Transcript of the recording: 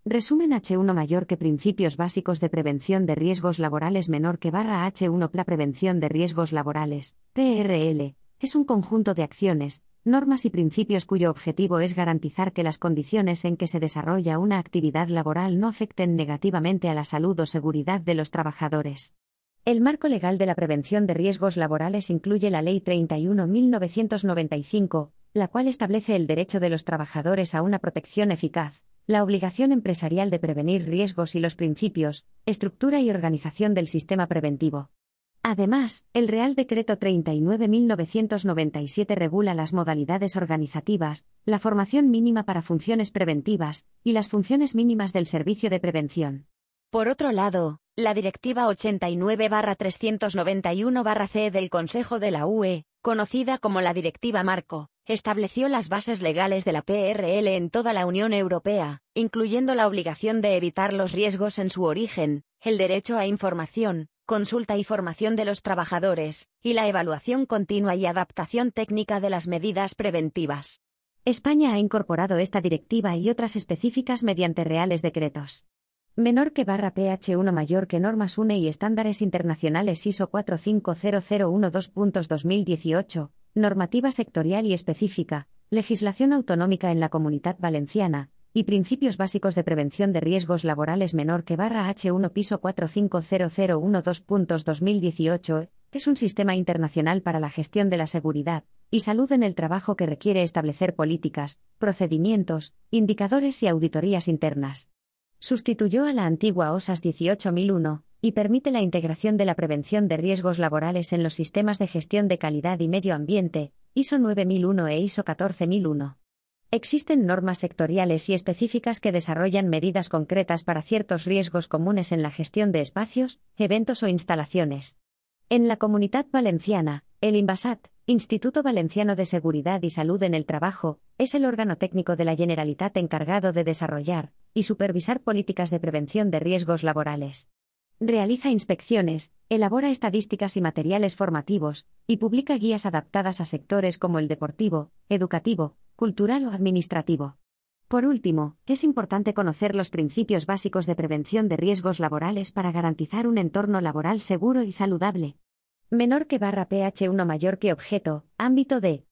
Resumen H1 mayor que Principios básicos de prevención de riesgos laborales menor que /H1 PLA Prevención de riesgos laborales, PRL, es un conjunto de acciones, normas y principios cuyo objetivo es garantizar que las condiciones en que se desarrolla una actividad laboral no afecten negativamente a la salud o seguridad de los trabajadores. El marco legal de la prevención de riesgos laborales incluye la Ley 31.1995, la cual establece el derecho de los trabajadores a una protección eficaz, la obligación empresarial de prevenir riesgos y los principios, estructura y organización del sistema preventivo. Además, el Real Decreto 39.1997 regula las modalidades organizativas, la formación mínima para funciones preventivas y las funciones mínimas del servicio de prevención. Por otro lado, la Directiva 89/391/CE del Consejo de la UE, conocida como la Directiva Marco, estableció las bases legales de la PRL en toda la Unión Europea, incluyendo la obligación de evitar los riesgos en su origen, el derecho a información, consulta y formación de los trabajadores, y la evaluación continua y adaptación técnica de las medidas preventivas. España ha incorporado esta directiva y otras específicas mediante reales decretos. Menor que /PH1 mayor que normas UNE y estándares internacionales ISO 45001-2.2018, normativa sectorial y específica, legislación autonómica en la Comunidad Valenciana, y principios básicos de prevención de riesgos laborales menor que /H1 PISO 45001-2.2018, es un sistema internacional para la gestión de la seguridad y salud en el trabajo que requiere establecer políticas, procedimientos, indicadores y auditorías internas. Sustituyó a la antigua OSAS 18001 y permite la integración de la prevención de riesgos laborales en los sistemas de gestión de calidad y medio ambiente, ISO 9001 e ISO 14001. Existen normas sectoriales y específicas que desarrollan medidas concretas para ciertos riesgos comunes en la gestión de espacios, eventos o instalaciones. En la Comunidad Valenciana, el INVASAT, Instituto Valenciano de Seguridad y Salud en el Trabajo, es el órgano técnico de la Generalitat encargado de desarrollar y supervisar políticas de prevención de riesgos laborales. Realiza inspecciones, elabora estadísticas y materiales formativos, y publica guías adaptadas a sectores como el deportivo, educativo, cultural o administrativo. Por último, es importante conocer los principios básicos de prevención de riesgos laborales para garantizar un entorno laboral seguro y saludable. Menor que /PH1 mayor que objeto, ámbito de